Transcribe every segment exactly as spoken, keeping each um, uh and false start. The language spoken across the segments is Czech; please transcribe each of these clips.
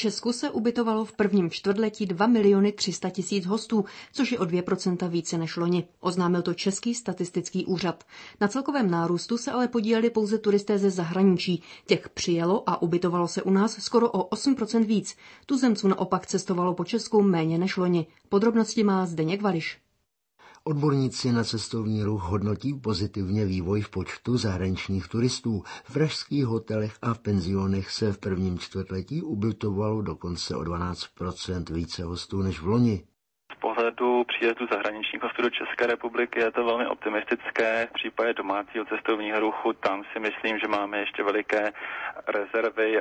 Česku se ubytovalo v prvním čtvrtletí dva miliony tři sta tisíc hostů, což je o dvě procenta více než loni. Oznámil to Český statistický úřad. Na celkovém nárůstu se ale podíleli pouze turisté ze zahraničí. Těch přijelo a ubytovalo se u nás skoro o osm procent víc. Tuzemců naopak cestovalo po Česku méně než loni. Podrobnosti má Zdeněk Vališ. Odborníci na cestovní ruch hodnotí pozitivně vývoj v počtu zahraničních turistů. V pražských hotelech a v penzionech se v prvním čtvrtletí ubytovalo dokonce o dvanáct procent více hostů než v loni. Z pohledu příjezdu zahraničních hostů do České republiky je to velmi optimistické. V případě domácího cestovního ruchu tam si myslím, že máme ještě veliké rezervy.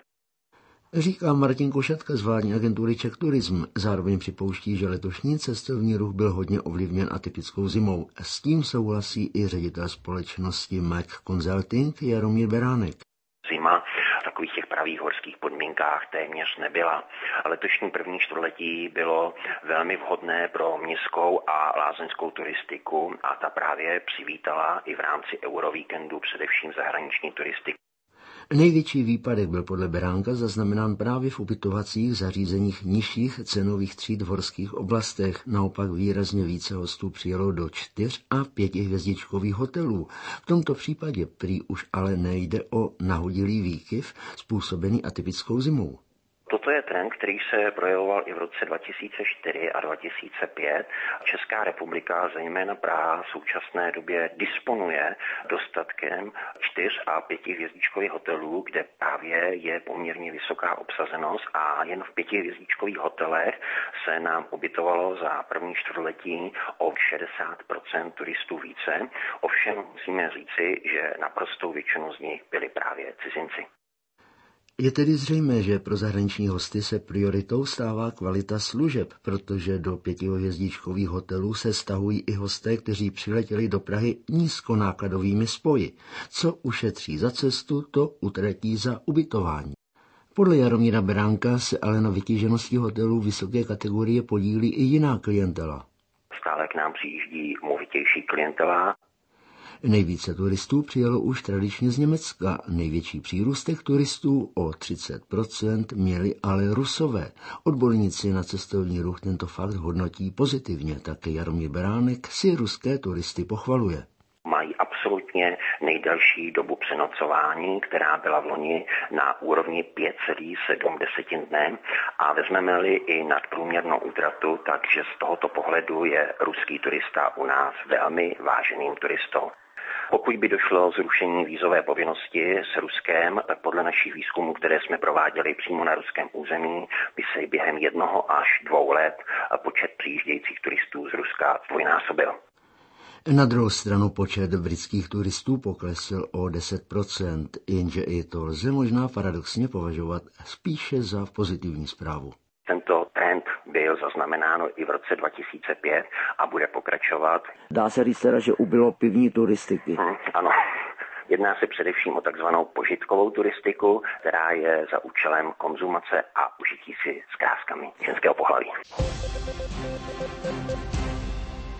Říká Martin Košatka z vládní agentury Czech Tourism. Zároveň připouští, že letošní cestovní ruch byl hodně ovlivněn atypickou zimou. S tím souhlasí i ředitel společnosti Mac Consulting Jaromír Beránek. Zima v takových těch pravých horských podmínkách téměř nebyla. Letošní první čtvrtletí bylo velmi vhodné pro městskou a lázeňskou turistiku a ta právě přivítala i v rámci Eurovíkendu především zahraniční turistiku. Největší výpadek byl podle Beránka zaznamenán právě v ubytovacích zařízeních nižších cenových tříd v horských oblastech. Naopak výrazně více hostů přijelo do čtyř a pětihvězdičkových hotelů. V tomto případě prý už ale nejde o nahodilý výkyv způsobený atypickou zimou. Toto je trend, který se projevoval i v roce dva tisíce čtyři a dva tisíce pět. Česká republika, zejména Praha, v současné době disponuje dostatkem čtyř a pětihvězdičkových hotelů, kde právě je poměrně vysoká obsazenost a jen v pětihvězdičkových hotelech se nám ubytovalo za první čtvrtletí o šedesát procent turistů více. Ovšem musíme říci, že naprostou většinu z nich byli právě cizinci. Je tedy zřejmé, že pro zahraniční hosty se prioritou stává kvalita služeb, protože do pětihvězdičkových hotelů se stahují i hosté, kteří přiletěli do Prahy nízkonákladovými spoji. Co ušetří za cestu, to utratí za ubytování. Podle Jaromíra Beránka se ale na vytíženosti hotelů vysoké kategorie podílí i jiná klientela. Stále k nám přijíždí movitější klientela. Nejvíce turistů přijelo už tradičně z Německa. Největší přírůstek turistů o třicet procent měli ale Rusové. Odborníci na cestovní ruch tento fakt hodnotí pozitivně. Také Jaromír Beránek si ruské turisty pochvaluje. Mají absolutně nejdelší dobu přenocování, která byla v loni na úrovni pět celá sedm dne a vezmeme-li i nadprůměrnou útratu, takže z tohoto pohledu je ruský turista u nás velmi váženým turistou. Pokud by došlo zrušení vízové povinnosti s Ruskem, tak podle našich výzkumů, které jsme prováděli přímo na ruském území, by se během jednoho až dvou let počet přijíždějících turistů z Ruska dvojnásobil. Na druhou stranu počet britských turistů poklesl o deset procent, jenže i to lze možná paradoxně považovat spíše za pozitivní zprávu. Tento trend byl zaznamenáno i v roce dva tisíce pět a bude pokračovat. Dá se říct teda, že ubylo pivní turistiky. Hmm, ano. Jedná se především o takzvanou požitkovou turistiku, která je za účelem konzumace a užití si s kráskami ženského pohlaví.